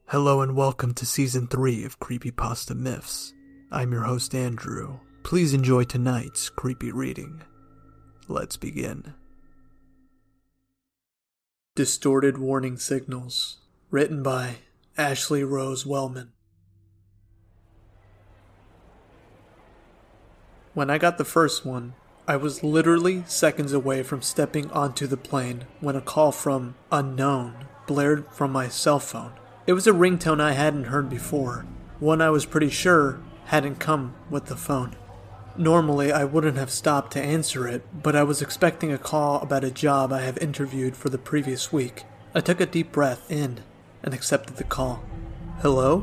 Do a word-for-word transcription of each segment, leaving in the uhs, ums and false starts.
Hello and welcome to Season three of Creepypasta Myths. I'm your host Andrew. Please enjoy tonight's creepy reading. Let's begin. Distorted Warning Signals, written by Ashley Rose Wellman. When I got the first one, I was literally seconds away from stepping onto the plane when a call from unknown blared from my cell phone. It was a ringtone I hadn't heard before, one I was pretty sure hadn't come with the phone. Normally, I wouldn't have stopped to answer it, but I was expecting a call about a job I have interviewed for the previous week. I took a deep breath in and accepted the call. Hello?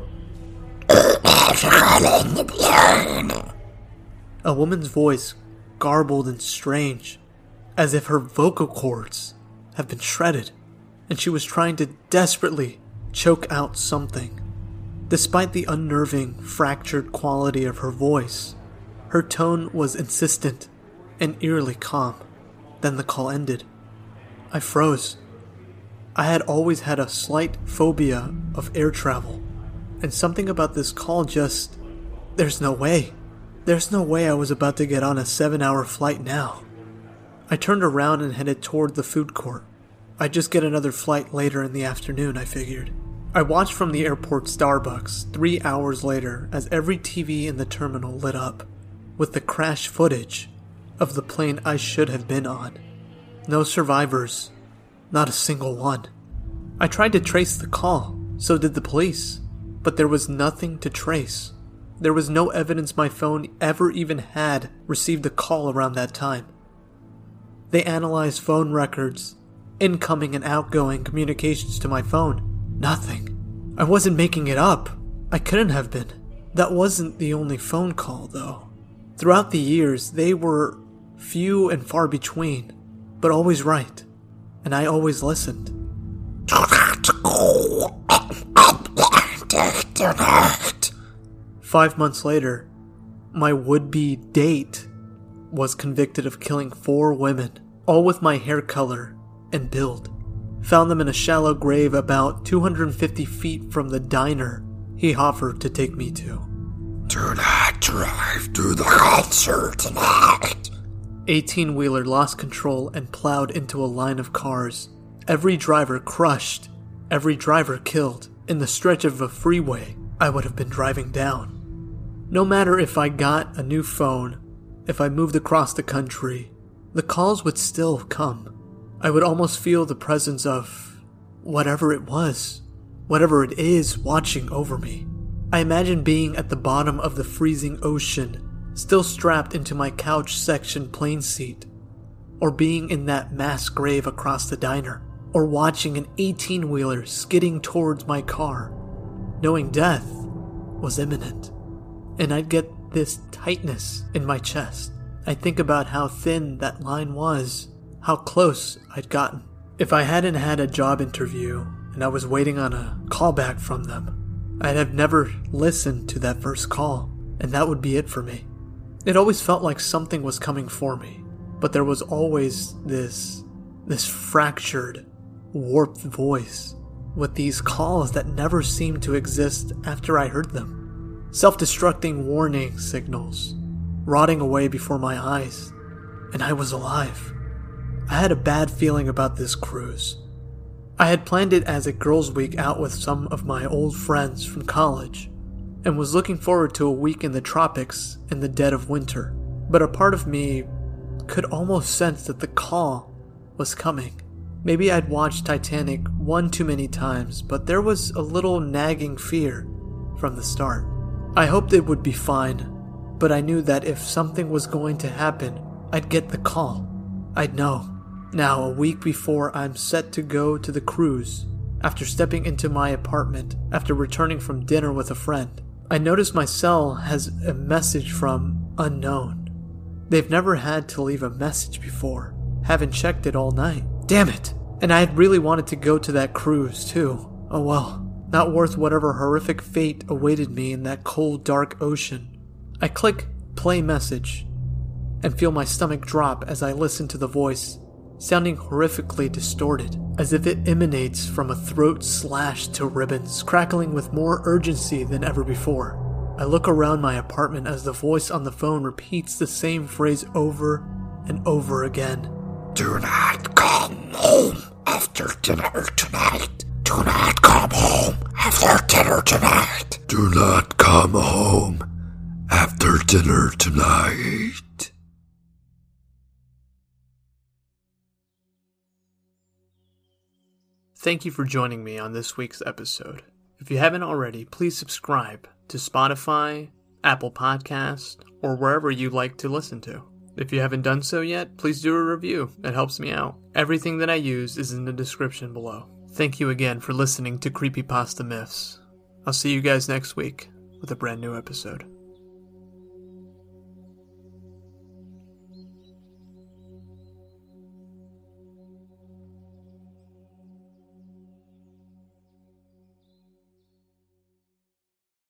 A woman's voice, garbled and strange, as if her vocal cords have been shredded, and she was trying to desperately choke out something. Despite the unnerving, fractured quality of her voice, her tone was insistent and eerily calm. Then the call ended. I froze. I had always had a slight phobia of air travel, and something about this call just... There's no way. There's no way I was about to get on a seven-hour flight now. I turned around and headed toward the food court. I'd just get another flight later in the afternoon, I figured. I watched from the airport Starbucks three hours later as every T V in the terminal lit up with the crash footage of the plane I should have been on. No survivors. Not a single one. I tried to trace the call, so did the police, but there was nothing to trace. There was no evidence my phone ever even had received a call around that time. They analyzed phone records, incoming and outgoing communications to my phone. Nothing. I wasn't making it up. I couldn't have been. That wasn't the only phone call, though. Throughout the years, they were few and far between, but always right. And I always listened. Do not go. Do not. Five months later, my would-be date was convicted of killing four women, all with my hair color and build. Found them in a shallow grave about two hundred fifty feet from the diner he offered to take me to. Do not drive to the concert tonight. eighteen-wheeler lost control and plowed into a line of cars. Every driver crushed, every driver killed, in the stretch of a freeway I would have been driving down. No matter if I got a new phone, if I moved across the country, the calls would still come. I would almost feel the presence of whatever it was, whatever it is watching over me. I imagine being at the bottom of the freezing ocean, still strapped into my couch section plane seat, or being in that mass grave across the diner, or watching an eighteen-wheeler skidding towards my car, knowing death was imminent. And I'd get this tightness in my chest. I'd think about how thin that line was, how close I'd gotten. If I hadn't had a job interview and I was waiting on a callback from them, I'd have never listened to that first call, and that would be it for me. It always felt like something was coming for me, but there was always this, this fractured, warped voice with these calls that never seemed to exist after I heard them. Self-destructing warning signals, rotting away before my eyes, and I was alive. I had a bad feeling about this cruise. I had planned it as a girls' week out with some of my old friends from college, and was looking forward to a week in the tropics in the dead of winter. But a part of me could almost sense that the call was coming. Maybe I'd watched Titanic one too many times, but there was a little nagging fear from the start. I hoped it would be fine, but I knew that if something was going to happen, I'd get the call. I'd know. Now, a week before I'm set to go to the cruise, after stepping into my apartment after returning from dinner with a friend, I notice my cell has a message from unknown. They've never had to leave a message before. Haven't checked it all night. Damn it! And I had really wanted to go to that cruise too. Oh well, not worth whatever horrific fate awaited me in that cold, dark ocean. I click play message and feel my stomach drop as I listen to the voice. sounding horrifically distorted, as if it emanates from a throat slashed to ribbons, crackling with more urgency than ever before. I look around my apartment as the voice on the phone repeats the same phrase over and over again. Do not come home after dinner tonight. Do not come home after dinner tonight. Do not come home after dinner tonight. Thank you for joining me on this week's episode. If you haven't already, please subscribe to Spotify, Apple Podcasts, or wherever you like to listen to. If you haven't done so yet, please do a review. It helps me out. Everything that I use is in the description below. Thank you again for listening to Creepypasta Myths. I'll see you guys next week with a brand new episode.